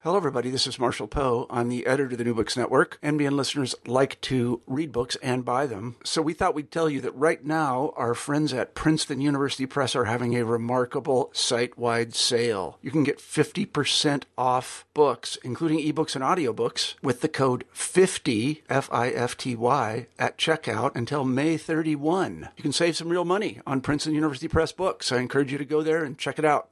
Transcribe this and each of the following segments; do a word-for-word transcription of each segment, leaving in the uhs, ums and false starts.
Hello, everybody. This is Marshall Poe. I'm the editor of the New Books Network. N B N listeners like to read books and buy them. So we thought we'd tell you that right now, our friends at Princeton University Press are having a remarkable site-wide sale. You can get fifty percent off books, including ebooks and audiobooks, with the code fifty, F I F T Y, at checkout until May thirty-first. You can save some real money on Princeton University Press books. I encourage you to go there and check it out.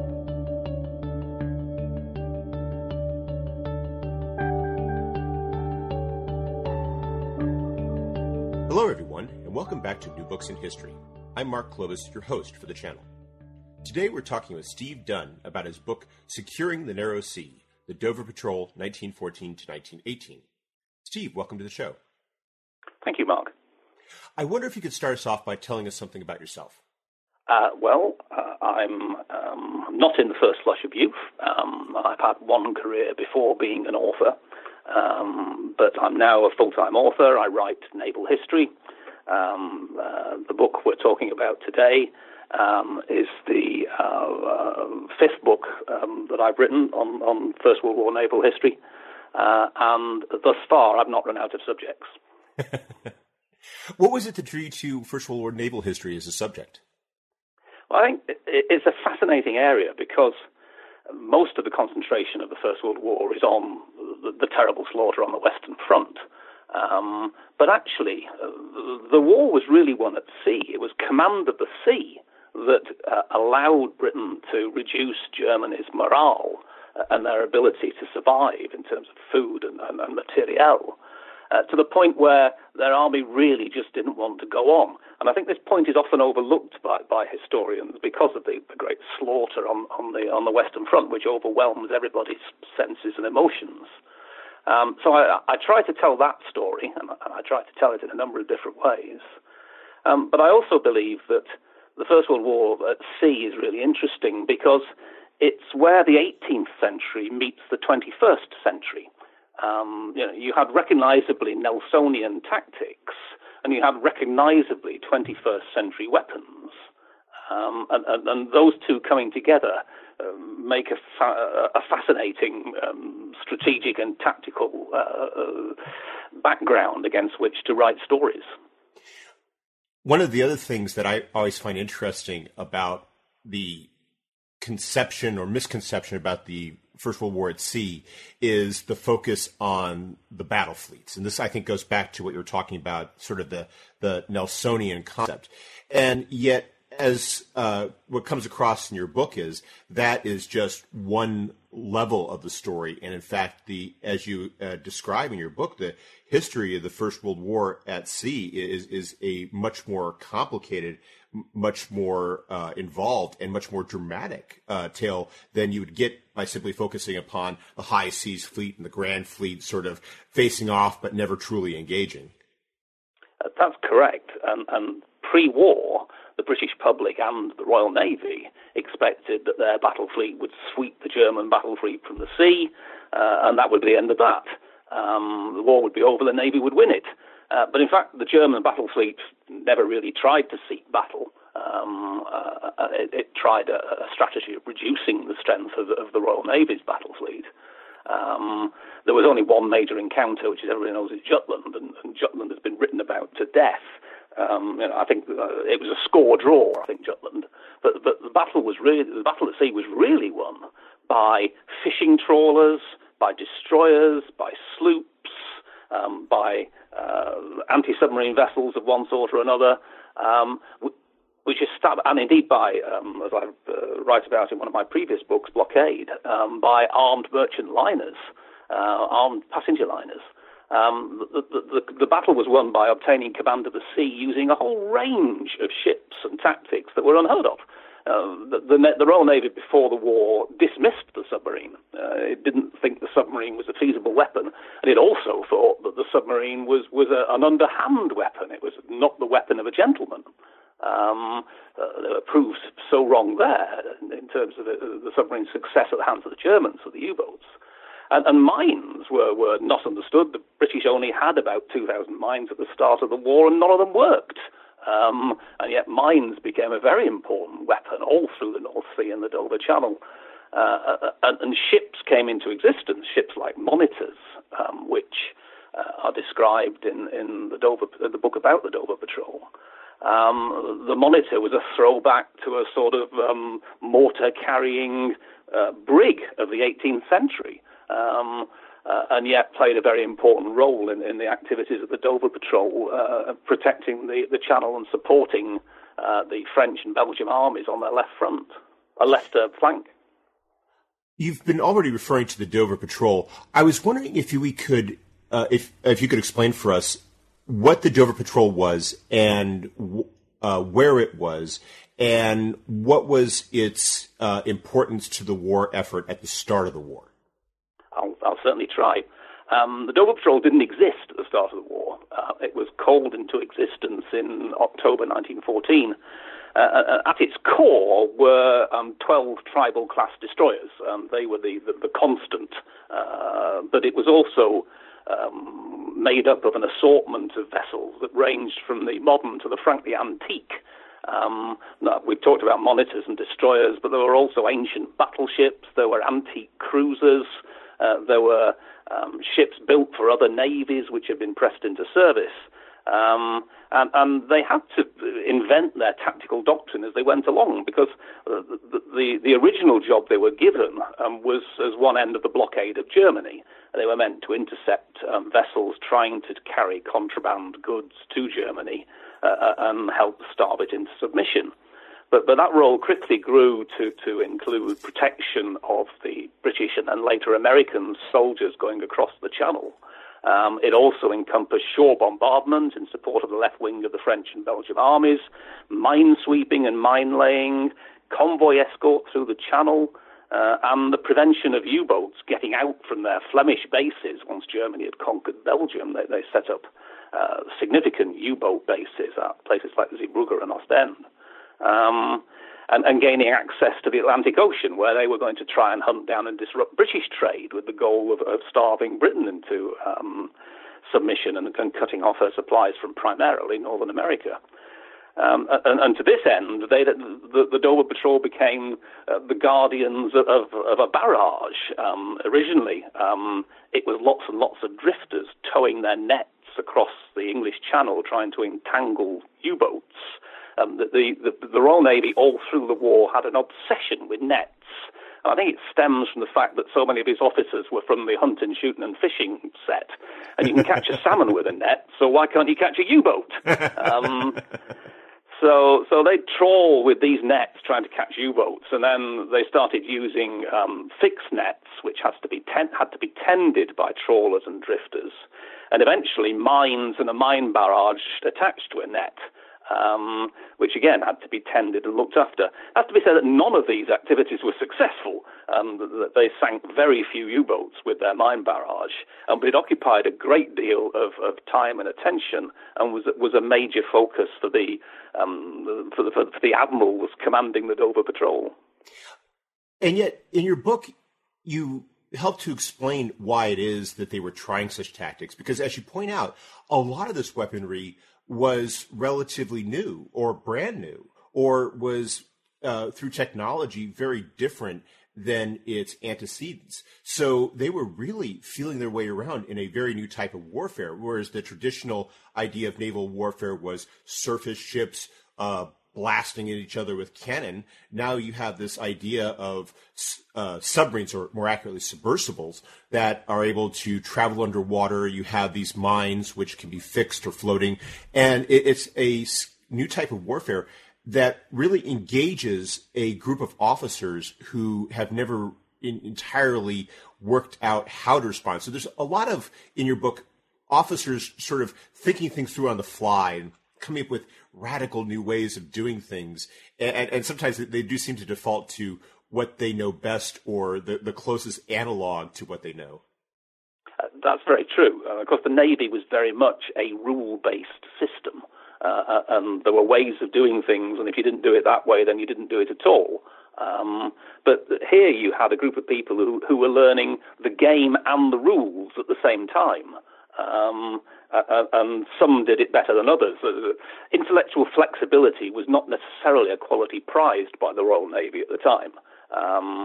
Hello, everyone, and welcome back to New Books in History. I'm Mark Clovis, your host for the channel. Today, we're talking with Steve Dunn about his book, Securing the Narrow Sea, The Dover Patrol, nineteen fourteen to nineteen eighteen. Steve, welcome to the show. Thank you, Mark. I wonder if you could start us off by telling us something about yourself. Uh, well, uh, I'm um, not in the first flush of youth. Um, I've had one career before being an author. Um, but I'm now a full-time author. I write naval history. Um, uh, the book we're talking about today um, is the uh, uh, fifth book um, that I've written on, on First World War naval history. Uh, and thus far, I've not run out of subjects. What was it that drew you to First World War naval history as a subject? Well, I think it's a fascinating area because most of the concentration of the First World War is on the, the terrible slaughter on the Western Front. Um, but actually, uh, the war was really won at sea. It was command of the sea that uh, allowed Britain to reduce Germany's morale uh, and their ability to survive in terms of food and, and, and materiel. Uh, to the point where their army really just didn't want to go on. And I think this point is often overlooked by, by historians because of the, the great slaughter on, on the on the Western Front, which overwhelms everybody's senses and emotions. Um, so I, I try to tell that story, and I, I try to tell it in a number of different ways. Um, but I also believe that the First World War at sea is really interesting because it's where the eighteenth century meets the twenty-first century. Um, you know, you had recognizably Nelsonian tactics, and you had recognizably twenty-first century weapons, um, and, and, and those two coming together um, make a, fa- a fascinating um, strategic and tactical uh, background against which to write stories. One of the other things that I always find interesting about the conception or misconception about the First World War at sea is the focus on the battle fleets. And this, I think, goes back to what you were talking about, sort of the, the Nelsonian concept. And yet, as uh, what comes across in your book is, that is just one level of the story. And in fact, the as you uh, describe in your book, the history of the First World War at sea is, is a much more complicated, much more uh, involved, and much more dramatic uh, tale than you would get by simply focusing upon the high seas fleet and the Grand Fleet sort of facing off but never truly engaging. Uh, that's correct. And, and pre-war, the British public and the Royal Navy expected that their battle fleet would sweep the German battle fleet from the sea, uh, and that would be the end of that. Um, the war would be over, the Navy would win it. Uh, but in fact, the German battle fleet never really tried to seek battle. Um, uh, it, it tried a, a strategy of reducing the strength of, of the Royal Navy's battle fleet. Um, there was only one major encounter, which everybody knows is Jutland, and, and Jutland has been written about to death. Um, you know, I think uh, it was a score draw, I think, Jutland. But, but the battle was really, the battle at sea was really won by fishing trawlers, by destroyers, by sloops, um, by uh, anti-submarine vessels of one sort or another, um, which is stab- and indeed by, um, as I uh, write about in one of my previous books, blockade, um, by armed merchant liners, uh, armed passenger liners. Um, the, the, the, the battle was won by obtaining command of the sea using a whole range of ships and tactics that were unheard of. Uh, the, the, the Royal Navy before the war dismissed the submarine. Uh, it didn't think the submarine was a feasible weapon, and it also thought that the submarine was, was a, an underhand weapon. It was not the weapon of a gentleman. Um, uh, they were proved so wrong there in, in terms of the, the submarine's success at the hands of the Germans for the U-boats. And, and mines were, were not understood. The British only had about two thousand mines at the start of the war, and none of them worked. Um, and yet mines became a very important weapon all through the North Sea and the Dover Channel. Uh, and, and ships came into existence, ships like monitors, um, which uh, are described in, in the Dover, the book about the Dover Patrol. Um, the Monitor was a throwback to a sort of um, mortar-carrying uh, brig of the eighteenth century, um, uh, and yet played a very important role in, in the activities of the Dover Patrol, uh, protecting the, the channel and supporting uh, the French and Belgian armies on their left front, a left uh, flank. You've been already referring to the Dover Patrol. I was wondering if you, we could, uh, if if you could explain for us what the Dover Patrol was and uh, where it was, and what was its uh, importance to the war effort at the start of the war. I'll, I'll certainly try. Um, the Dover Patrol didn't exist at the start of the war. Uh, it was called into existence in October nineteen fourteen. Uh, at its core were um, twelve tribal-class destroyers. Um, they were the, the, the constant, uh, but it was also um, made up of an assortment of vessels that ranged from the modern to the frankly antique. Um, now, we've talked about monitors and destroyers, but there were also ancient battleships, there were antique cruisers, uh, there were um, ships built for other navies which had been pressed into service. Um, and, and they had to invent their tactical doctrine as they went along, because uh, the, the, the original job they were given um, was as one end of the blockade of Germany. They were meant to intercept um, vessels trying to carry contraband goods to Germany uh, and help starve it into submission. But, but that role quickly grew to, to include protection of the British and, and later American soldiers going across the Channel. Um, it also encompassed shore bombardment in support of the left wing of the French and Belgian armies, mine sweeping and mine laying, convoy escort through the Channel, uh, and the prevention of U-boats getting out from their Flemish bases once Germany had conquered Belgium. They, they set up uh, significant U-boat bases at places like Zeebrugge and Ostend. Um, And, and gaining access to the Atlantic Ocean, where they were going to try and hunt down and disrupt British trade with the goal of, of starving Britain into um, submission and, and cutting off her supplies from primarily Northern America. Um, and, and to this end, they, the, the Dover Patrol became uh, the guardians of, of, of a barrage. Um, originally, um, it was lots and lots of drifters towing their nets across the English Channel, trying to entangle U-boats. Um, the, the, the Royal Navy all through the war had an obsession with nets. And I think it stems from the fact that so many of his officers were from the hunting, shooting and fishing set. And you can catch a salmon with a net, so why can't you catch a U-boat? Um, so so they'd trawl with these nets trying to catch U-boats, and then they started using um, fixed nets, which has to be ten- had to be tended by trawlers and drifters, and eventually mines and a mine barrage attached to a net. Um, which again had to be tended and looked after. It has to be said that none of these activities were successful. Um, that they sank very few U-boats with their mine barrage, um, but it occupied a great deal of, of time and attention, and was was a major focus for the um, for the for the admirals commanding the Dover Patrol. And yet, in your book, you help to explain why it is that they were trying such tactics, because as you point out, a lot of this weaponry was relatively new or brand new, or was uh, through technology very different than its antecedents. So they were really feeling their way around in a very new type of warfare, whereas the traditional idea of naval warfare was surface ships uh, blasting at each other with cannon. Now you have this idea of uh, submarines, or more accurately submersibles, that are able to travel underwater. You have these mines which can be fixed or floating. And it, it's a new type of warfare that really engages a group of officers who have never in, entirely worked out how to respond. So there's a lot of, in your book, officers sort of thinking things through on the fly and coming up with radical new ways of doing things. And, and sometimes they do seem to default to what they know best, or the, the closest analog to what they know. Uh, that's very true. Uh, of course, the Navy was very much a rule-based system. Uh, and there were ways of doing things, and if you didn't do it that way, then you didn't do it at all. Um, but here you had a group of people who, who were learning the game and the rules at the same time. Um, uh, and some did it better than others. Uh, intellectual flexibility was not necessarily a quality prized by the Royal Navy at the time. Um,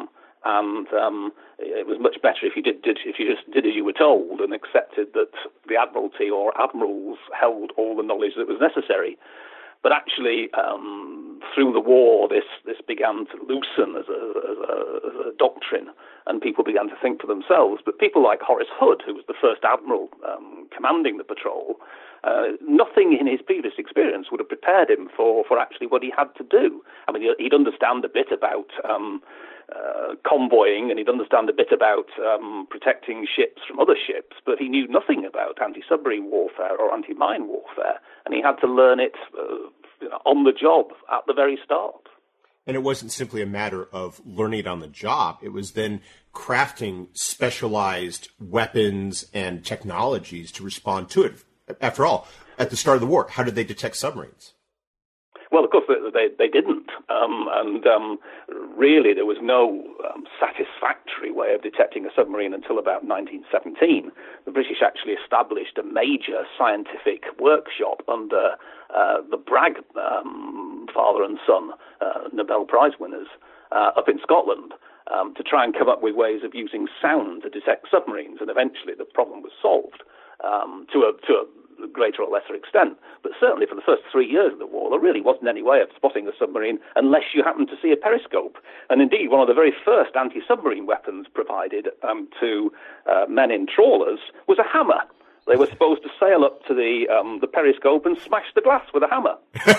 and um, it was much better if you did, did if you just did as you were told and accepted that the Admiralty or admirals held all the knowledge that was necessary. But actually, um, through the war, this this began to loosen as a, as, a, as a doctrine, and people began to think for themselves. But people like Horace Hood, who was the first admiral um, commanding the patrol, uh, nothing in his previous experience would have prepared him for, for actually what he had to do. I mean, he'd understand a bit about um, uh, convoying, and he'd understand a bit about um, protecting ships from other ships, but he knew nothing about anti-submarine warfare or anti-mine warfare, and he had to learn it uh, you know, on the job at the very start. And it wasn't simply a matter of learning it on the job. It was then crafting specialized weapons and technologies to respond to it. After all, at the start of the war, how did they detect submarines? Well, of course, they they didn't, um, and um, really there was no um, satisfactory way of detecting a submarine until about nineteen seventeen. The British actually established a major scientific workshop under uh, the Bragg um, father and son, uh, Nobel Prize winners, uh, up in Scotland, um, to try and come up with ways of using sound to detect submarines, and eventually the problem was solved um, to a to a greater or lesser extent. But certainly for the first three years of the war, there really wasn't any way of spotting a submarine unless you happened to see a periscope. And indeed, one of the very first anti-submarine weapons provided um, to uh, men in trawlers was a hammer. They were supposed to sail up to the um, the periscope and smash the glass with a hammer.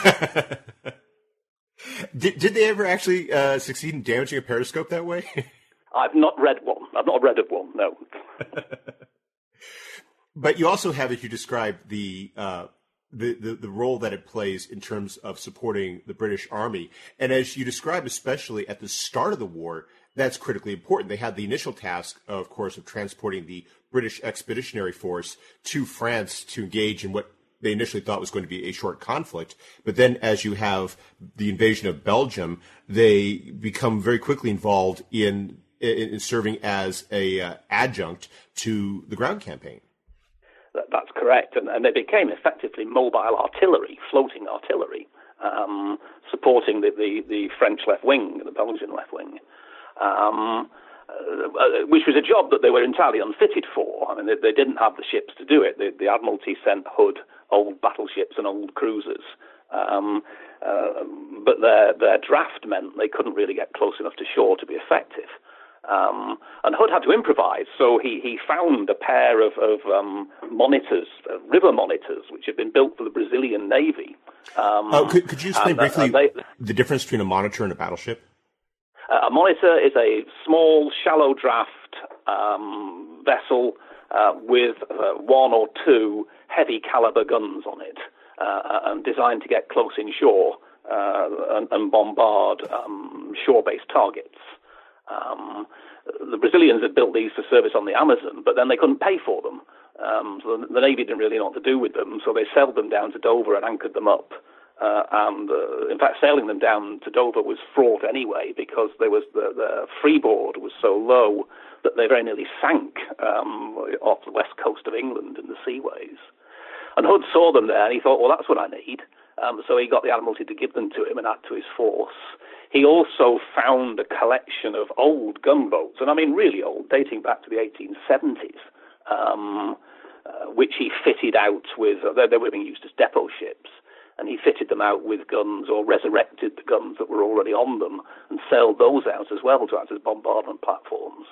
did, did they ever actually uh, succeed in damaging a periscope that way? I've not read one. I've not read of one, no. But you also have, as you described, the, uh, the, the the role that it plays in terms of supporting the British Army. And as you described, especially at the start of the war, that's critically important. They had the initial task, of course, of transporting the British Expeditionary Force to France to engage in what they initially thought was going to be a short conflict. But then as you have the invasion of Belgium, they become very quickly involved in, in serving as a uh, adjunct to the ground campaign. That's correct, and, and they became effectively mobile artillery, floating artillery, um, supporting the, the, the French left wing, the Belgian left wing, um, uh, which was a job that they were entirely unfitted for. I mean, they, they didn't have the ships to do it. The, the Admiralty sent Hood old battleships and old cruisers, um, uh, but their, their draft meant they couldn't really get close enough to shore to be effective. Um, and Hood had to improvise, so he, he found a pair of, of um, monitors, uh, river monitors, which had been built for the Brazilian Navy. Um, oh, could, could you explain and, briefly uh, they, the difference between a monitor and a battleship? Uh, a monitor is a small, shallow draft um, vessel uh, with uh, one or two heavy caliber guns on it, uh, and designed to get close inshore uh, and, and bombard um, shore-based targets. Um, the Brazilians had built these for service on the Amazon, but then they couldn't pay for them. Um, so the, the Navy didn't really know what to do with them, so they sailed them down to Dover and anchored them up. Uh, and uh, in fact, sailing them down to Dover was fraught anyway, because there was the, the freeboard was so low that they very nearly sank um, off the west coast of England in the seaways. And Hood saw them there, and he thought, well, that's what I need. Um, so he got the Admiralty to give them to him and add to his force. He also found a collection of old gunboats, and I mean really old, dating back to the eighteen seventies, um, uh, which he fitted out with, uh, they were being used as depot ships, and he fitted them out with guns or resurrected the guns that were already on them and sailed those out as well to act as bombardment platforms.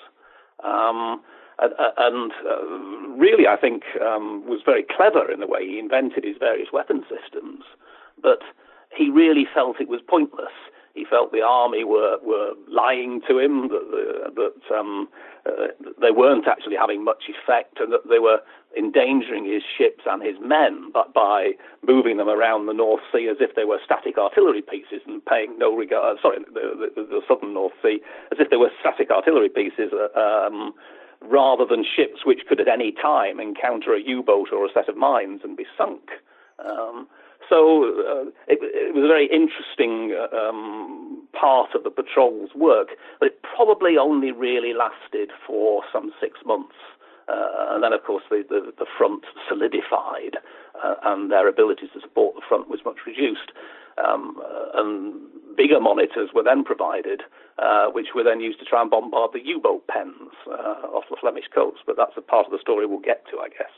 Um, and and uh, really, I think, um, was very clever in the way he invented his various weapon systems, but he really felt it was pointless. He felt the army were, were lying to him, that, that um, uh, they weren't actually having much effect, and that they were endangering his ships and his men but by moving them around the North Sea as if they were static artillery pieces and paying no regard, sorry, the, the, the southern North Sea, as if they were static artillery pieces uh, um, rather than ships which could at any time encounter a U-boat or a set of mines and be sunk. Um, So uh, it, it was a very interesting uh, um, part of the patrol's work, but it probably only really lasted for some six months. Uh, and then, of course, the, the, the front solidified, uh, and their ability to support the front was much reduced. Um, and bigger monitors were then provided, uh, which were then used to try and bombard the U-boat pens uh, off the Flemish coast. But that's a part of the story we'll get to, I guess.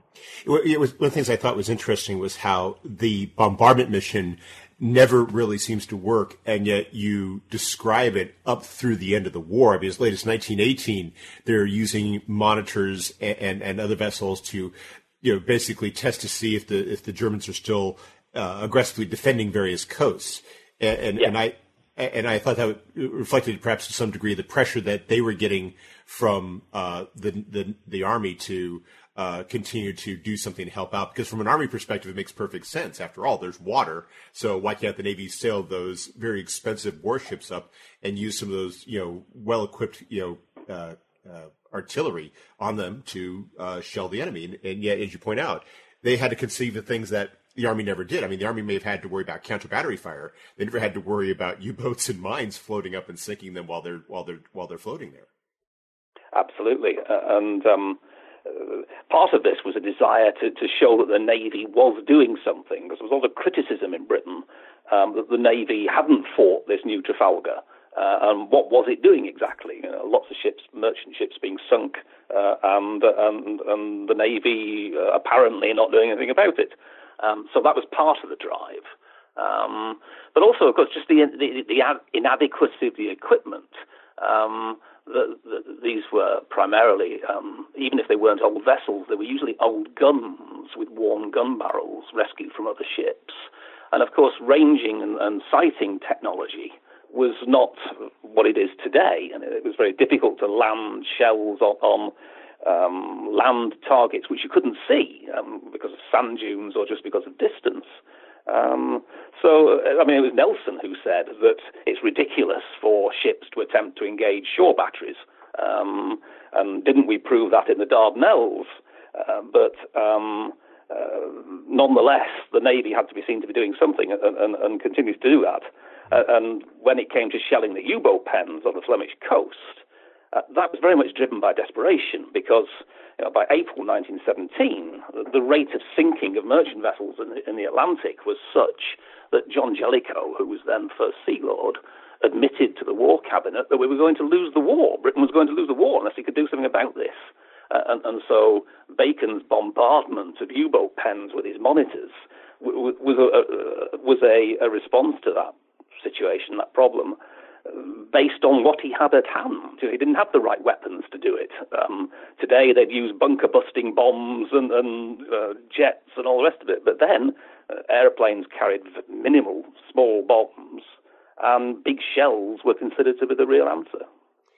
It was, one of the things I thought was interesting was how the bombardment mission never really seems to work, and yet you describe it up through the end of the war. I mean, as late as nineteen eighteen, they're using monitors and, and, and other vessels to, you know, basically test to see if the if the Germans are still uh, aggressively defending various coasts. And, and, yeah. and I and I thought that reflected perhaps to some degree the pressure that they were getting from uh, the, the the army to Uh, continue to do something to help out, because from an army perspective, it makes perfect sense. After all, there's water, so why can't the Navy sail those very expensive warships up and use some of those, you know, well-equipped, you know, uh, uh, artillery on them to uh, shell the enemy? And, and yet, as you point out, they had to conceive of things that the Army never did. I mean, the Army may have had to worry about counter-battery fire. They never had to worry about U-boats and mines floating up and sinking them while they're while they're while they're floating there. Absolutely, uh, and. Um... Uh, part of this was a desire to, to show that the Navy was doing something, because there was a lot of criticism in Britain um, that the Navy hadn't fought this new Trafalgar. Uh, and what was it doing exactly? You know, lots of ships, merchant ships being sunk, uh, and, and, and the Navy uh, apparently not doing anything about it. Um, so that was part of the drive. Um, but also, of course, just the, the, the inadequacy of the equipment. Um, The, the, these were primarily, um, even if they weren't old vessels, they were usually old guns with worn gun barrels rescued from other ships. And of course, ranging and, and sighting technology was not what it is today. And it was very difficult to land shells on, on um, land targets which you couldn't see um, because of sand dunes or just because of distance. Um, so, I mean, it was Nelson who said that it's ridiculous for ships to attempt to engage shore batteries. Um, and didn't we prove that in the Dardanelles? Uh, but um, uh, nonetheless, the Navy had to be seen to be doing something and, and, and continues to do that. Uh, and when it came to shelling the U-boat pens on the Flemish coast, uh, that was very much driven by desperation, because you know, by April nineteen seventeen, the rate of sinking of merchant vessels in the, in the Atlantic was such that John Jellicoe, who was then First Sea Lord, admitted to the War Cabinet that we were going to lose the war. Britain was going to lose the war unless he could do something about this. Uh, and, and so Bacon's bombardment of U-boat pens with his monitors w- w- was, a, a, was a, a response to that situation, that problem, based on what he had at hand. He didn't have the right weapons to do it. Um, today they'd use bunker-busting bombs and, and uh, jets and all the rest of it. But then uh, airplanes carried minimal, small bombs, and big shells were considered to be the real answer.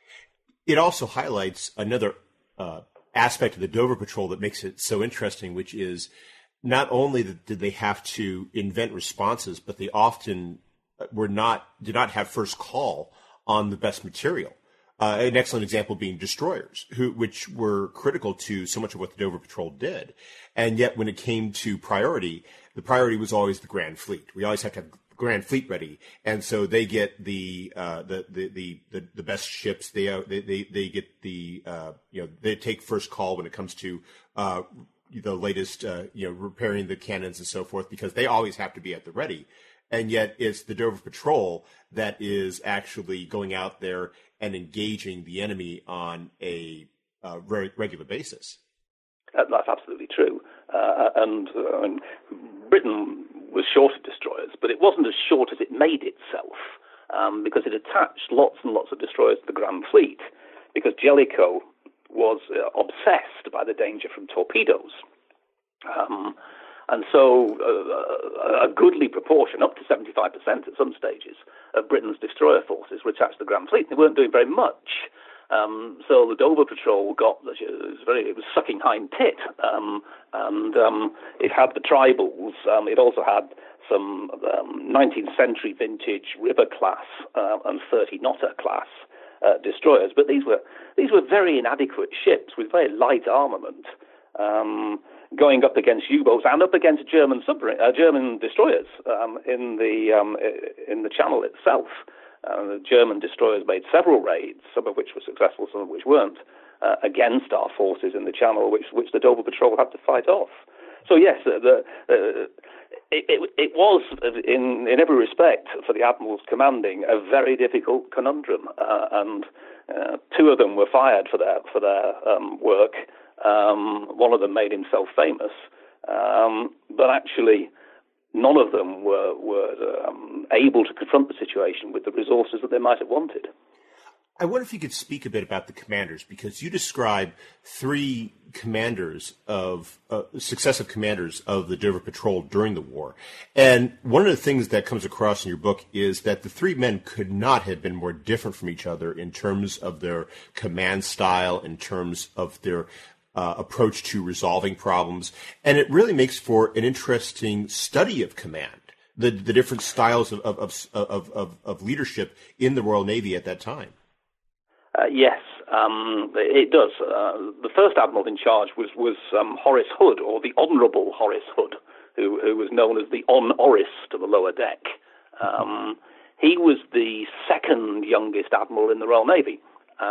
It also highlights another uh, aspect of the Dover Patrol that makes it so interesting, which is not only did they have to invent responses, but they often were not did not have first call on the best material. Uh, an excellent example being destroyers, who which were critical to so much of what the Dover Patrol did. And yet, when it came to priority, the priority was always the Grand Fleet. We always have to have Grand Fleet ready, and so they get the uh, the, the, the the the best ships. They uh, they, they they get the uh, you know they take first call when it comes to uh, the latest uh, you know repairing the cannons and so forth, because they always have to be at the ready. And yet it's the Dover Patrol that is actually going out there and engaging the enemy on a uh, re- regular basis. That's absolutely true. Uh, and uh, Britain was short of destroyers, but it wasn't as short as it made itself, um, because it attached lots and lots of destroyers to the Grand Fleet, because Jellicoe was uh, obsessed by the danger from torpedoes. Um And so uh, a goodly proportion, up to seventy-five percent at some stages, of Britain's destroyer forces were attached to the Grand Fleet. They weren't doing very much. Um, so the Dover Patrol got, it was, very, it was sucking hind tit. Um, and um, it had the tribals. Um, it also had some um, nineteenth century vintage River class uh, and thirty knotter class uh, destroyers. But these were, these were very inadequate ships with very light armament. Um, going up against U-boats and up against German submarine, uh, German destroyers um, in the um, in the Channel itself. Uh, the German destroyers made several raids, some of which were successful, some of which weren't, uh, against our forces in the Channel, which which the Dover Patrol had to fight off. So yes, the, uh, it, it, it was in in every respect for the admirals commanding a very difficult conundrum, uh, and uh, two of them were fired for their for their um, work. Um, one of them made himself famous, um, but actually none of them were were um, able to confront the situation with the resources that they might have wanted. I wonder if you could speak a bit about the commanders, because you describe three commanders of uh, successive commanders of the Dover Patrol during the war. And one of the things that comes across in your book is that the three men could not have been more different from each other in terms of their command style, in terms of their uh, approach to resolving problems. And it really makes for an interesting study of command, the, the different styles of, of, of, of, of leadership in the Royal Navy at that time. Uh, yes, um, it does. Uh, the first admiral in charge was was um, Horace Hood, or the Honourable Horace Hood, who, who was known as the Hon. Oris to the lower deck. Um, he was the second youngest admiral in the Royal Navy.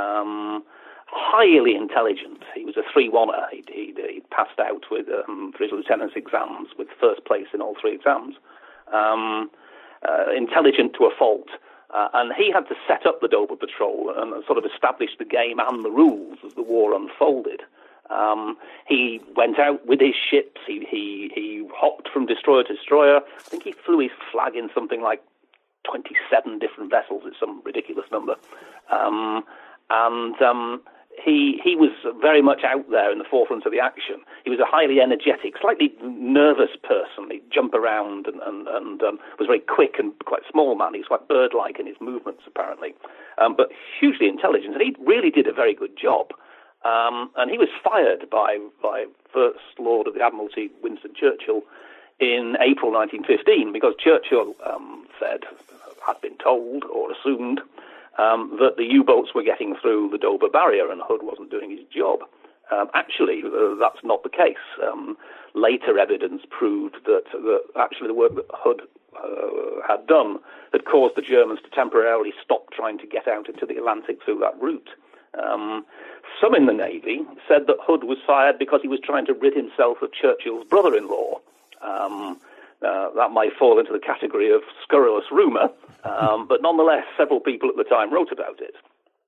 Um, highly intelligent. He was a three-oneer. He'd, he'd, he'd passed out with um, for his lieutenant's exams with first place in all three exams. Um, uh, intelligent to a fault. Uh, and he had to set up the Dover Patrol and sort of establish the game and the rules as the war unfolded. Um, he went out with his ships. He, he he hopped from destroyer to destroyer. I think he flew his flag in something like twenty-seven different vessels. It's some ridiculous number. Um, and um, he he was very much out there in the forefront of the action. He was a highly energetic, slightly nervous person. He'd jump around and, and, and um, was very quick and quite small man. He was quite bird-like in his movements, apparently, um, but hugely intelligent. And he really did a very good job. Um, and he was fired by, by First Lord of the Admiralty, Winston Churchill, in April nineteen fifteen, because Churchill um, said, had been told or assumed, Um, that the U-boats were getting through the Dover barrier and Hood wasn't doing his job. Um, actually, uh, that's not the case. Um, later evidence proved that, that actually the work that Hood uh, had done had caused the Germans to temporarily stop trying to get out into the Atlantic through that route. Um, some in the Navy said that Hood was fired because he was trying to rid himself of Churchill's brother-in-law. Um, Uh, that might fall into the category of scurrilous rumour, um, but nonetheless, several people at the time wrote about it.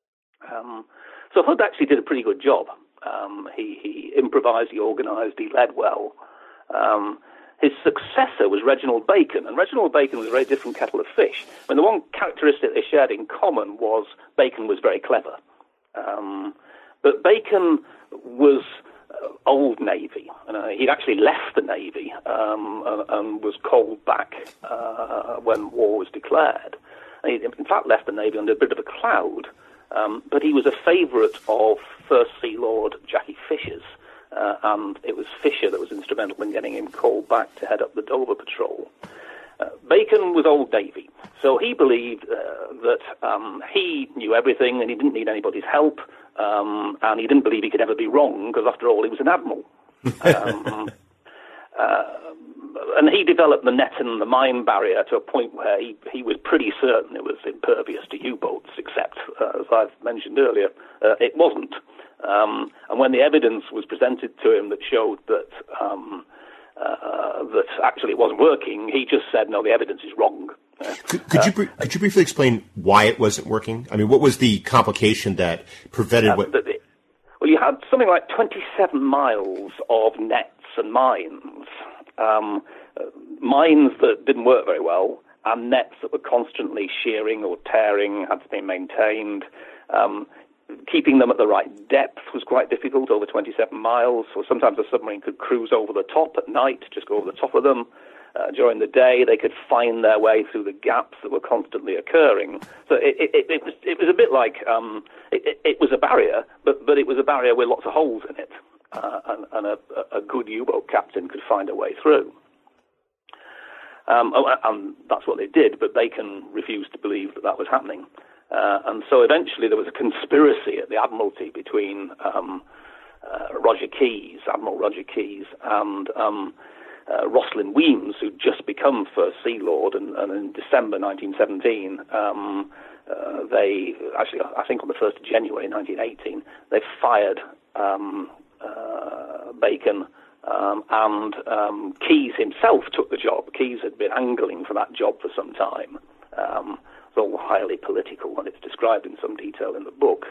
Um, so Hood actually did a pretty good job. Um, he, he improvised, he organised, he led well. Um, his successor was Reginald Bacon, and Reginald Bacon was a very different kettle of fish. I mean, the one characteristic they shared in common was Bacon was very clever. Um, but Bacon was Uh, old Navy. Uh, he'd actually left the Navy um, and, and was called back uh, when war was declared. And he, in fact, left the Navy under a bit of a cloud. Um, but he was a favourite of First Sea Lord Jackie Fisher's, uh, and it was Fisher that was instrumental in getting him called back to head up the Dover Patrol. Uh, Bacon was old Navy, so he believed uh, that um, he knew everything and he didn't need anybody's help. Um, and he didn't believe he could ever be wrong, because after all, he was an admiral. Um, uh, and he developed the net and the mine barrier to a point where he, he was pretty certain it was impervious to U-boats, except, uh, as I've mentioned earlier, uh, it wasn't. Um, and when the evidence was presented to him that showed that um, uh, that actually it wasn't working, he just said, no, the evidence is wrong. Could, could you uh, could you briefly explain why it wasn't working? I mean, what was the complication that prevented uh, what? The, the, well, you had something like twenty-seven miles of nets and mines, um, uh, mines that didn't work very well, and nets that were constantly shearing or tearing, had to be maintained. Um, keeping them at the right depth was quite difficult, over twenty-seven miles. So sometimes a submarine could cruise over the top at night, just go over the top of them. Uh, during the day, they could find their way through the gaps that were constantly occurring. So it, it, it was it was a bit like um, it, it was a barrier, but but it was a barrier with lots of holes in it, uh, and, and a, a good U-boat captain could find a way through. Um, and that's what they did, but Bacon refused to believe that that was happening. Uh, and so eventually there was a conspiracy at the Admiralty between um, uh, Roger Keyes, Admiral Roger Keyes, and um, Uh, Rosslyn Weems, who'd just become First Sea Lord, and, and in December nineteen seventeen, um, uh, they, actually, I think on the first of January nineteen eighteen, they fired um, uh, Bacon Um, and um, Keyes himself took the job. Keyes had been angling for that job for some time. Um, it's all highly political, and it's described in some detail in the book.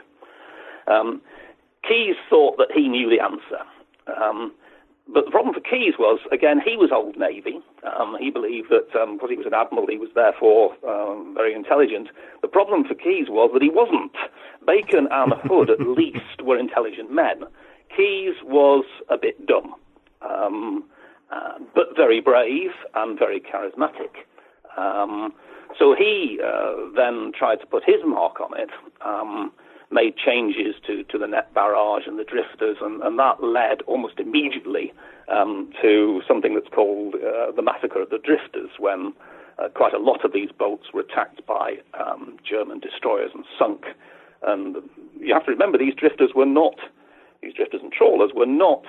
Um, Keyes thought that he knew the answer. Um, but the problem for Keyes was, again, he was Old Navy. Um, he believed that um, because he was an admiral, he was therefore um, very intelligent. The problem for Keyes was that he wasn't. Bacon and Hood, at least, were intelligent men. Keyes was a bit dumb, um, uh, but very brave and very charismatic. Um, so he uh, then tried to put his mark on it, um, made changes to, to the net barrage and the drifters, and, and that led almost immediately um, to something that's called uh, the Massacre of the Drifters, when uh, quite a lot of these boats were attacked by um, German destroyers and sunk. And you have to remember, these drifters were not, these drifters and trawlers were not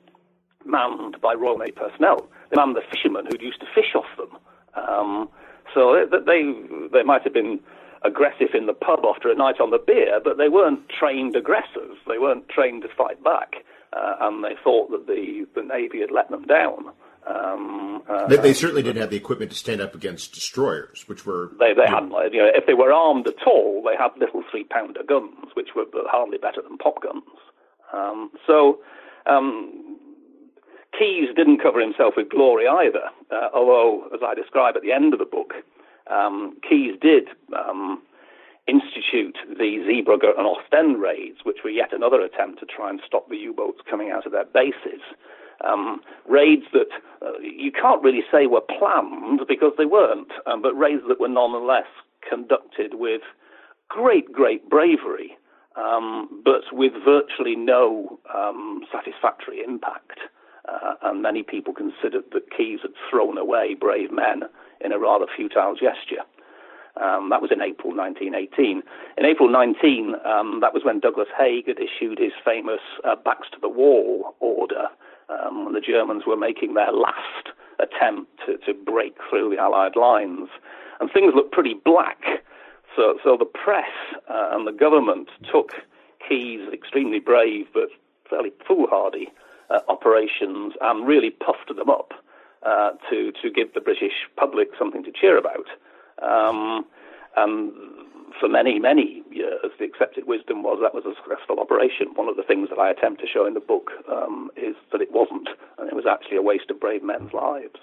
manned by Royal Navy personnel. They manned the fishermen who used to fish off them. Um, so they, they they might have been aggressive in the pub after a night on the beer, but they weren't trained aggressors. They weren't trained to fight back, uh, and they thought that the, the Navy had let them down. Um, uh, they, they certainly didn't have the equipment to stand up against destroyers, which were... They, they hadn't. You know, if they were armed at all, they had little three-pounder guns, which were hardly better than pop guns. Um, so um, Keyes didn't cover himself with glory either, uh, although, as I describe at the end of the book, um, Keyes did um, institute the Zeebrugge and Ostend raids, which were yet another attempt to try and stop the U-boats coming out of their bases. Um, raids that uh, you can't really say were planned because they weren't, um, but raids that were nonetheless conducted with great, great bravery, um, but with virtually no um, satisfactory impact. Uh, and many people considered that Keyes had thrown away brave men in a rather futile gesture. Um, that was in April nineteen eighteen. In April nineteen, um, that was when Douglas Haig had issued his famous uh, backs to the wall order, um, when the Germans were making their last attempt to, to break through the Allied lines. And things looked pretty black. So, so the press uh, and the government took Keyes' extremely brave but fairly foolhardy uh, operations and really puffed them up uh, to, to give the British public something to cheer about. Um, and for many, many years, the accepted wisdom was that was a successful operation. One of the things that I attempt to show in the book um, is that it wasn't, and it was actually a waste of brave men's lives.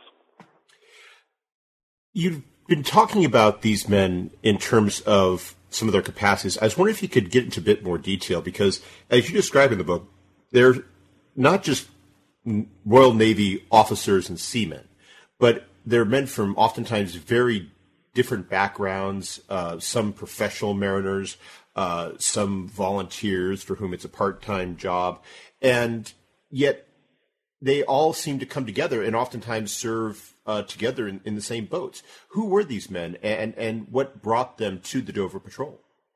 You've been talking about these men in terms of some of their capacities. I was wondering if you could get into a bit more detail, because as you describe in the book, they're not just Royal Navy officers and seamen, but they're men from oftentimes very different backgrounds, uh, some professional mariners, uh, some volunteers for whom it's a part-time job, and yet they all seem to come together and oftentimes serve uh, together in, in the same boats. Who were these men, and, and what brought them to the Dover Patrol?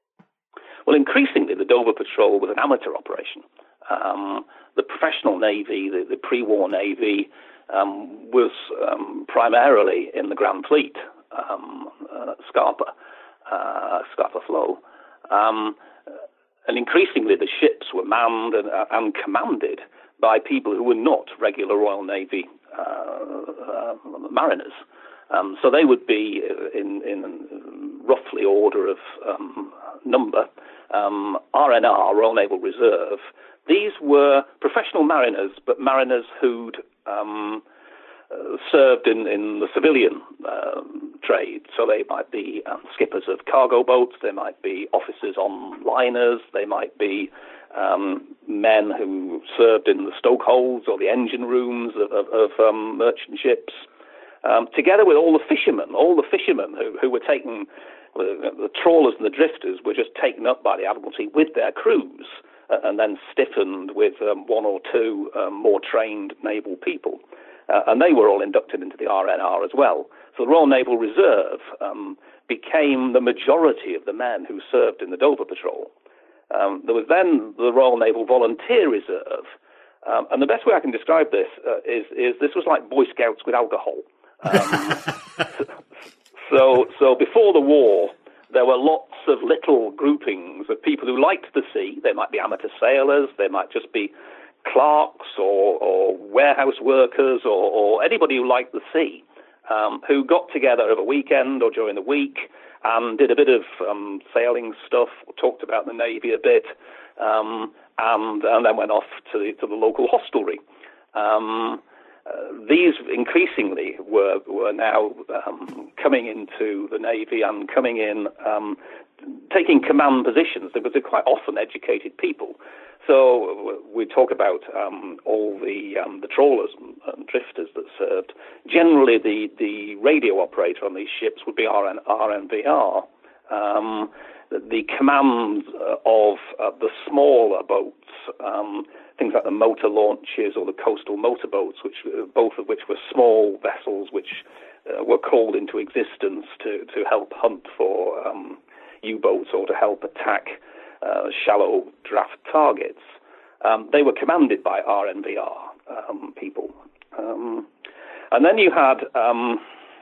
Well, increasingly, the Dover Patrol was an amateur operation. Um, the professional Navy, the, the pre-war Navy, um, was um, primarily in the Grand Fleet, um, uh, Scapa, uh, Scapa Flow. Um, and increasingly, the ships were manned and, uh, and commanded by people who were not regular Royal Navy uh, uh, mariners. Um, so they would be in, in roughly order of um, number. Um, R N R, Royal Naval Reserve. These were professional mariners, but mariners who'd um, uh, served in, in the civilian um, trade. So they might be um, skippers of cargo boats, they might be officers on liners, they might be um, men who served in the stokeholds or the engine rooms of, of, of um, merchant ships, um, together with all the fishermen, all the fishermen who, who were taken, the, the trawlers and the drifters were just taken up by the Admiralty with their crews, uh, and then stiffened with um, one or two um, more trained naval people. Uh, and they were all inducted into the R N R as well. So the Royal Naval Reserve um, became the majority of the men who served in the Dover Patrol. Um, there was then the Royal Naval Volunteer Reserve. Um, and the best way I can describe this uh, is, is this was like Boy Scouts with alcohol. Um, so, so before the war, there were lots of little groupings of people who liked the sea. They might be amateur sailors. They might just be clerks or, or warehouse workers or, or anybody who liked the sea, um, who got together over a weekend or during the week and did a bit of um, sailing stuff, talked about the Navy a bit, um, and, and then went off to the, to the local hostelry. Um, uh, these increasingly were were now um, coming into the Navy and coming in, um, taking command positions because they're quite often educated people. So we talk about um, all the um, the trawlers and, and drifters that served. Generally, the, the radio operator on these ships would be R N V R. Um, the, the command of uh, the smaller boats, um, things like the motor launches or the coastal motorboats, which uh, both of which were small vessels which uh, were called into existence to, to help hunt for um, U-boats or to help attack Uh, shallow draft targets. Um, they were commanded by R N V R um, people. Um, and then you had um,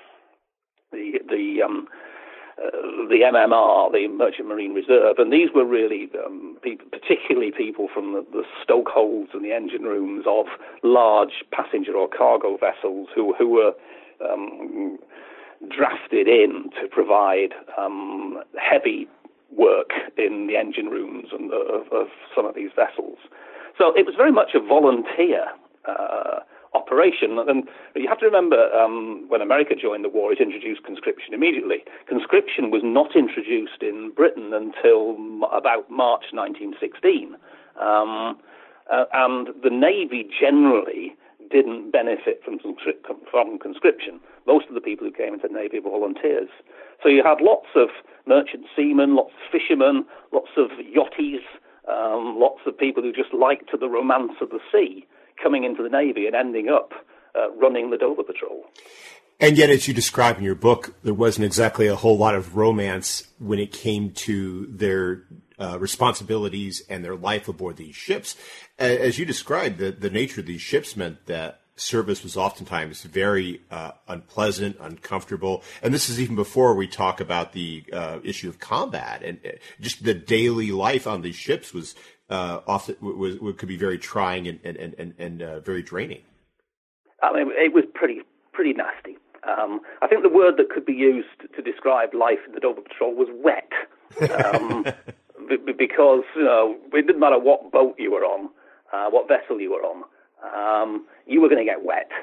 the the um, uh, the M M R, the Merchant Marine Reserve, and these were really um, people, particularly people from the, the stokeholds and the engine rooms of large passenger or cargo vessels who, who were um, drafted in to provide um, heavy work in the engine rooms and uh, of, of some of these vessels. So it was very much a volunteer uh, operation. And you have to remember, um, when America joined the war, it introduced conscription immediately. Conscription was not introduced in Britain until m- about March nineteen sixteen. Um, uh, and the Navy generally didn't benefit from, from conscription. Most of the people who came into the Navy were volunteers. So you had lots of merchant seamen, lots of fishermen, lots of yachties, um, lots of people who just liked the romance of the sea coming into the Navy and ending up uh, running the Dover Patrol. And yet, as you describe in your book, there wasn't exactly a whole lot of romance when it came to their uh, responsibilities and their life aboard these ships. As you described, the, the nature of these ships meant that service was oftentimes very uh, unpleasant, uncomfortable. And this is even before we talk about the uh, issue of combat. And just the daily life on these ships was uh, often was, was could be very trying and and and, and uh, very draining. I mean, it was pretty pretty nasty. Um, I think the word that could be used to describe life in the Dover Patrol was wet, um, b- because you know it didn't matter what boat you were on, uh, what vessel you were on. Um, you were going to get wet.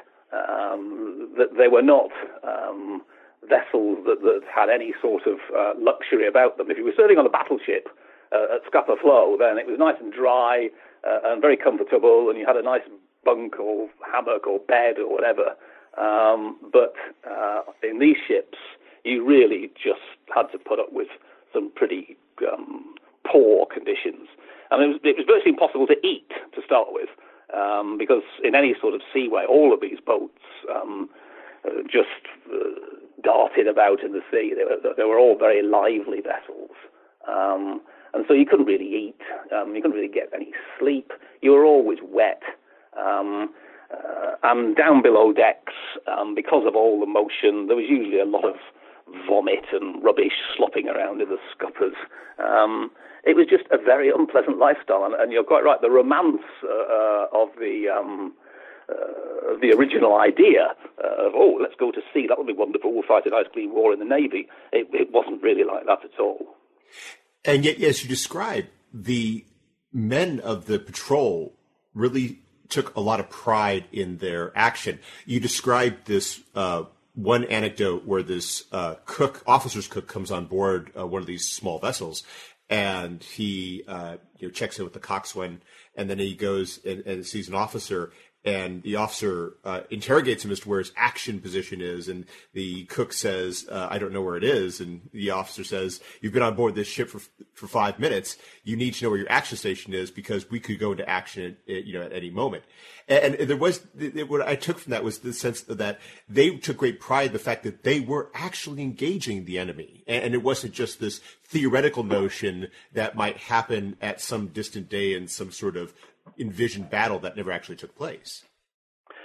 Um, that they were not um, vessels that, that had any sort of uh, luxury about them. If you were serving on a battleship uh, at Scapa Flow, then it was nice and dry uh, and very comfortable, and you had a nice bunk or hammock or bed or whatever. Um, but uh, in these ships, you really just had to put up with some pretty um, poor conditions. I mean, it was, it was virtually impossible to eat to start with. Um, because in any sort of seaway, all of these boats um, uh, just uh, darted about in the sea. They were, they were all very lively vessels. Um, and so you couldn't really eat. Um, you couldn't really get any sleep. You were always wet. Um, uh, and down below decks, um, because of all the motion, there was usually a lot of vomit and rubbish slopping around in the scuppers. Um, it was just a very unpleasant lifestyle, and, and you're quite right. The romance uh, of the um, uh, the original idea uh, of oh, let's go to sea, that would be wonderful. We'll fight a nice clean war in the Navy. It, it wasn't really like that at all. And yet, as you describe, the men of the patrol really took a lot of pride in their action. You described this. Uh, One anecdote where this uh, cook, officer's cook, comes on board uh, one of these small vessels, and he uh, you know, checks in with the coxswain, and then he goes and, and sees an officer, and the officer uh, interrogates him as to where his action position is, and the cook says, uh, I don't know where it is, and the officer says, you've been on board this ship for for five minutes, you need to know where your action station is, because we could go into action at, you know, at any moment. And, and there was, what I took from that was the sense that they took great pride in the fact that they were actually engaging the enemy, and, and it wasn't just this theoretical notion that might happen at some distant day in some sort of envisioned battle that never actually took place.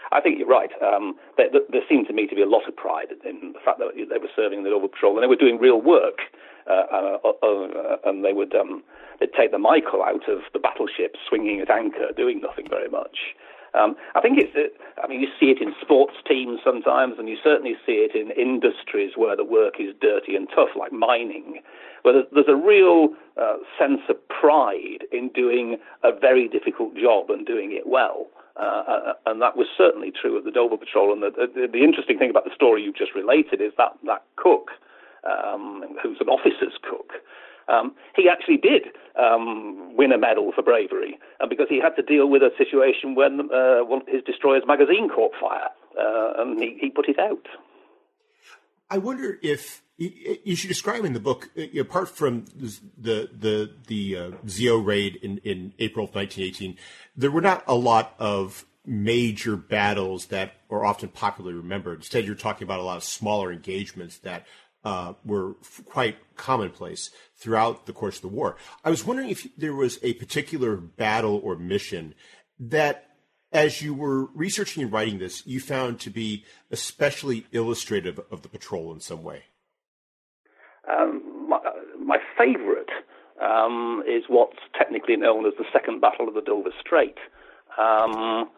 I think you're right. Um, there, there seemed to me to be a lot of pride in the fact that they were serving the Dover Patrol and they were doing real work. Uh, uh, uh, and they would um, they'd take the Michael out of the battleship, swinging at anchor, doing nothing very much. Um, I think it's. Uh, I mean, you see it in sports teams sometimes, and you certainly see it in industries where the work is dirty and tough, like mining, where there's, there's a real uh, sense of pride in doing a very difficult job and doing it well. Uh, and that was certainly true of the Dover Patrol. And the, the, the interesting thing about the story you just related is that that cook, um, who's an officer's cook, um, he actually did um, win a medal for bravery, and because he had to deal with a situation when uh, one of his destroyer's magazine caught fire, uh, and he, he put it out. I wonder if you should describe in the book, apart from the the the uh, Zio raid in, in April of nineteen eighteen, there were not a lot of major battles that are often popularly remembered. Instead, you're talking about a lot of smaller engagements that uh, were quite commonplace throughout the course of the war. I was wondering if there was a particular battle or mission that, as you were researching and writing this, you found to be especially illustrative of the patrol in some way. Um, my, my favourite um, is what's technically known as the Second Battle of the Dover Strait. Um,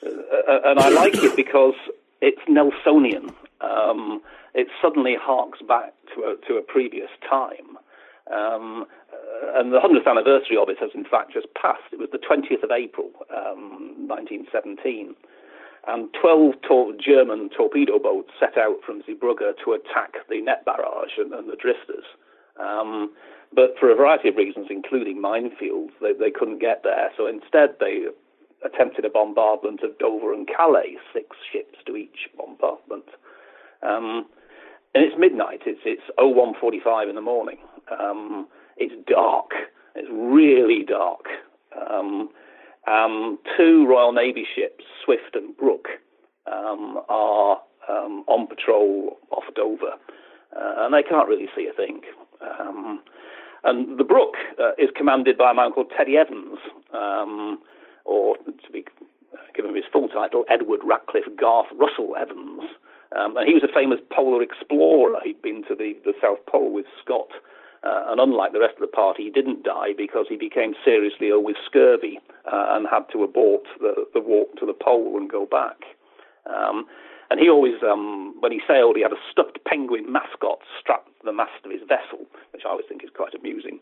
and I like it because it's Nelsonian. Um, it suddenly harks back to a, to a previous time. Um, and the hundredth anniversary of it has in fact just passed. It was the twentieth of April, um, nineteen seventeen. And twelve tor- German torpedo boats set out from Zeebrugge to attack the net barrage and, and the drifters. Um, but for a variety of reasons, including minefields, they, they couldn't get there. So instead they attempted a bombardment of Dover and Calais, six ships to each bombardment. Um, and it's midnight. It's it's oh one forty-five in the morning. Um, it's dark. It's really dark. Um, um, two Royal Navy ships, Swift and Brooke, um, are um, on patrol off Dover, uh, and they can't really see a thing. Um, and the Brooke uh, is commanded by a man called Teddy Evans, um, or to be given his full title, Edward Ratcliffe Garth Russell Evans. Um, and he was a famous polar explorer. He'd been to the, the South Pole with Scott. Uh, and unlike the rest of the party, he didn't die because he became seriously ill with scurvy uh, and had to abort the, the walk to the pole and go back. Um, and he always, um, when he sailed, he had a stuffed penguin mascot strapped to the mast of his vessel, which I always think is quite amusing.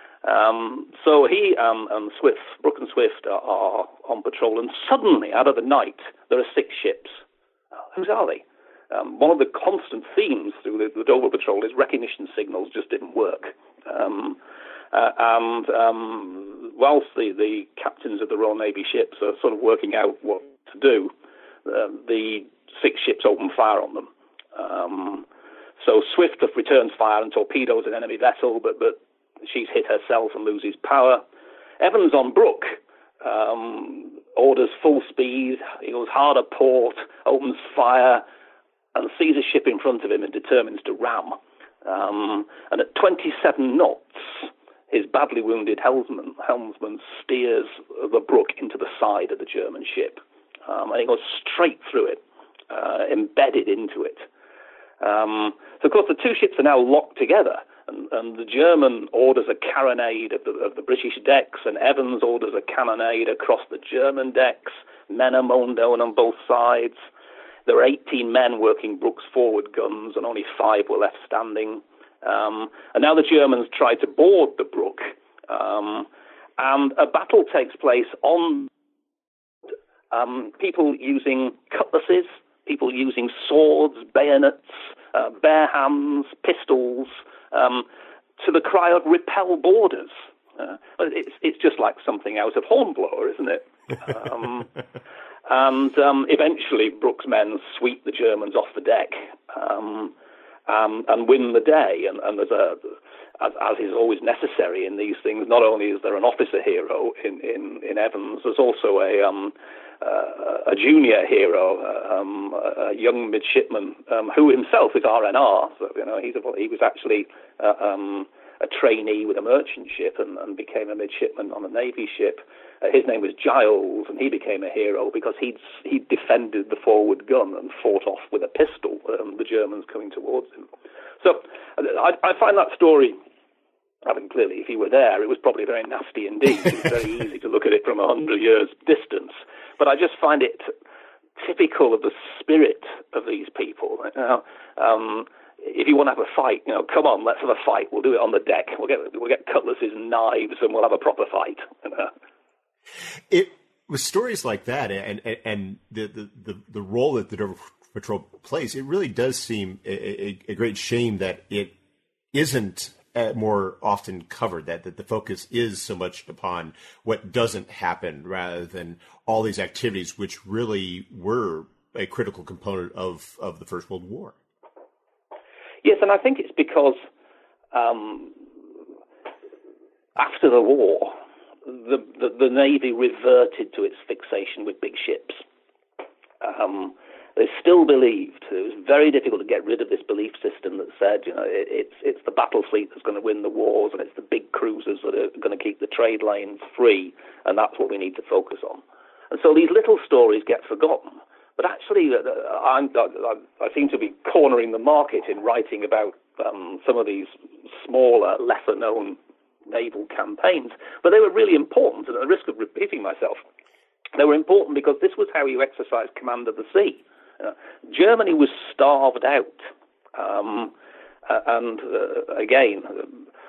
Um, so he um, and Swift, Brooke and Swift are, are on patrol, and suddenly, out of the night, there are six ships. Uh, whose are they? Um, one of the constant themes through the, the Dover Patrol is recognition signals just didn't work. Um, uh, and um, whilst the, the captains of the Royal Navy ships are sort of working out what to do, uh, the six ships open fire on them. Um, so Swift returns fire and torpedoes an enemy vessel, but, but she's hit herself and loses power. Evans on Brooke um, orders full speed. He goes hard at port, opens fire, and sees a ship in front of him and determines to ram. Um, and at twenty-seven knots, his badly wounded helmsman, helmsman steers the Brooke into the side of the German ship. Um, and he goes straight through it, uh, embedded into it. Um, so, of course, the two ships are now locked together, and, and the German orders a carronade of the, of the British decks, and Evans orders a cannonade across the German decks. Men are mown down on both sides. There were eighteen men working Brooke's forward guns, and only five were left standing. Um, and now the Germans try to board the Brooke, um, and a battle takes place on um, people using cutlasses, people using swords, bayonets, uh, bare hands, pistols, um, to the cry of "repel boarders." Uh, it's it's just like something out of Hornblower, isn't it? Um, And um, eventually, Brooke's men sweep the Germans off the deck um, um, and win the day. And, and there's a, as, as is always necessary in these things, not only is there an officer hero in, in, in Evans, there's also a um, uh, a junior hero, um, a young midshipman um, who himself is R N R. So you know, he's a, he was actually uh, um, a trainee with a merchant ship and, and became a midshipman on a Navy ship. Uh, his name was Giles, and he became a hero because he'd, he'd defended the forward gun and fought off with a pistol um, the Germans coming towards him. So I, I find that story, I mean, clearly, if you were there, it was probably very nasty indeed. It's very easy to look at it from a hundred years' distance. But I just find it typical of the spirit of these people. You know, um, if you want to have a fight, you know, come on, let's have a fight. We'll do it on the deck. We'll get we'll get cutlasses and knives, and we'll have a proper fight. You know? It with stories like that, and and, and the, the, the, the role that the Dover Patrol plays, it really does seem a, a, a great shame that it isn't uh, more often covered. That that the focus is so much upon what doesn't happen, rather than all these activities, which really were a critical component of, of the First World War. Yes, and I think it's because um, after the war, the, the the Navy reverted to its fixation with big ships. Um, they still believed it was very difficult to get rid of this belief system that said, you know, it, it's it's the battle fleet that's going to win the wars, and it's the big cruisers that are going to keep the trade lanes free, and that's what we need to focus on. And so these little stories get forgotten. But actually, uh, I'm, I, I seem to be cornering the market in writing about um, some of these smaller, lesser-known naval campaigns. But they were really important, and at the risk of repeating myself, they were important because this was how you exercised command of the sea. Uh, Germany was starved out. Um, uh, and uh, again, uh,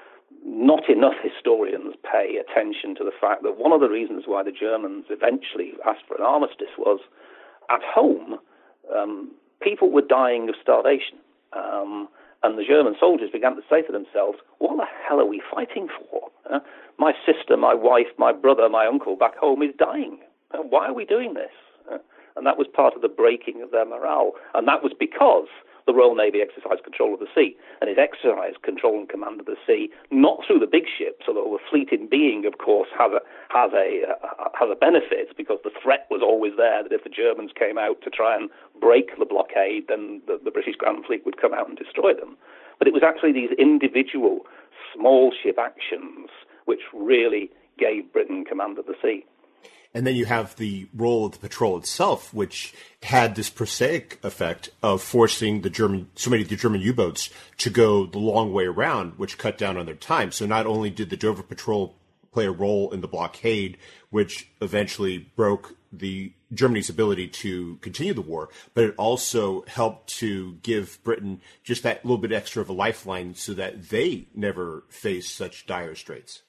not enough historians pay attention to the fact that one of the reasons why the Germans eventually asked for an armistice was, at home, um, people were dying of starvation. Um, and the German soldiers began to say to themselves, what the hell are we fighting for? Uh, my sister, my wife, my brother, my uncle back home is dying. Uh, why are we doing this? Uh, and that was part of the breaking of their morale. And that was because the Royal Navy exercised control of the sea, and it exercised control and command of the sea, not through the big ships, although the fleet in being, of course, has a has a uh, has a benefit, because the threat was always there that if the Germans came out to try and break the blockade, then the, the British Grand Fleet would come out and destroy them. But it was actually these individual small ship actions which really gave Britain command of the sea. And then you have the role of the patrol itself, which had this prosaic effect of forcing the German, so many of the German U-boats to go the long way around, which cut down on their time. So not only did the Dover Patrol play a role in the blockade, which eventually broke the Germany's ability to continue the war, but it also helped to give Britain just that little bit extra of a lifeline so that they never faced such dire straits.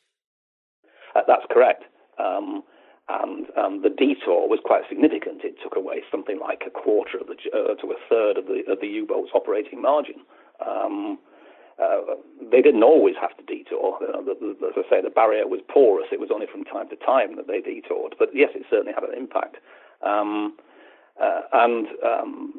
Uh, that's correct. Um, And um, the detour was quite significant. It took away something like a quarter of the uh, to a third of the of the U-boat's operating margin. Um, uh, they didn't always have to detour. Uh, the, the, as I say, the barrier was porous. It was only from time to time that they detoured. But yes, it certainly had an impact. Um, uh, and um,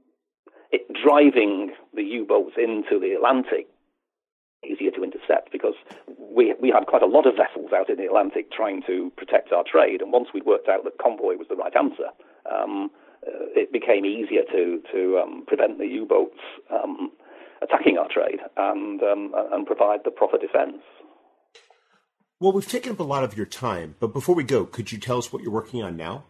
it, driving the U-boats into the Atlantic easier to intercept, because we we had quite a lot of vessels out in the Atlantic trying to protect our trade, and once we'd worked out that convoy was the right answer, um, uh, it became easier to to um, prevent the U-boats um, attacking our trade and um, and provide the proper defence. Well, we've taken up a lot of your time, but before we go, could you tell us what you're working on now?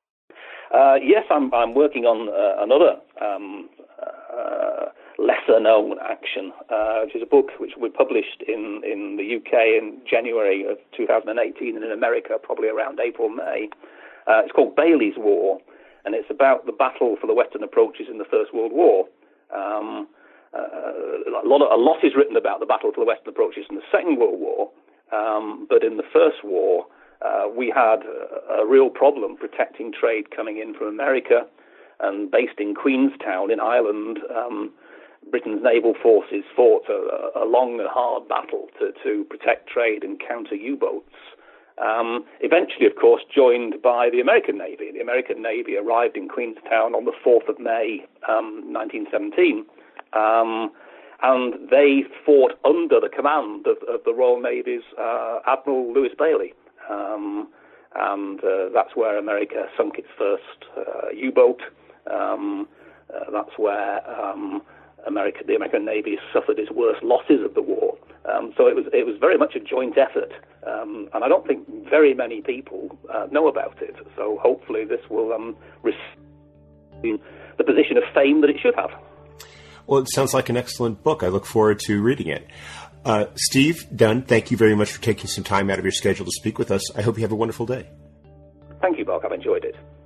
Uh, yes, I'm I'm working on uh, another Um, uh, lesser-known action, uh, which is a book which we published in, in the U K in January of two thousand eighteen, and in America probably around April, May. Uh, it's called Bailey's War, and it's about the battle for the Western approaches in the First World War. Um, uh, a, lot of, a lot is written about the battle for the Western approaches in the Second World War, um, but in the First War, uh, we had a, a real problem protecting trade coming in from America, and based in Queenstown in Ireland, um, Britain's naval forces fought a, a long and hard battle to, to protect trade and counter U-boats. Um, eventually, of course, joined by the American Navy. The American Navy arrived in Queenstown on the fourth of May, um, nineteen seventeen, um, and they fought under the command of, of the Royal Navy's uh, Admiral Lewis Bailey. Um, and uh, that's where America sunk its first uh, U-boat. Um, uh, that's where um, America, the American Navy suffered its worst losses of the war. Um, so it was it was very much a joint effort, um, and I don't think very many people uh, know about it. So hopefully this will um, receive the position of fame that it should have. Well, it sounds like an excellent book. I look forward to reading it. Uh, Steve Dunn, thank you very much for taking some time out of your schedule to speak with us. I hope you have a wonderful day. Thank you, Mark. I've enjoyed it.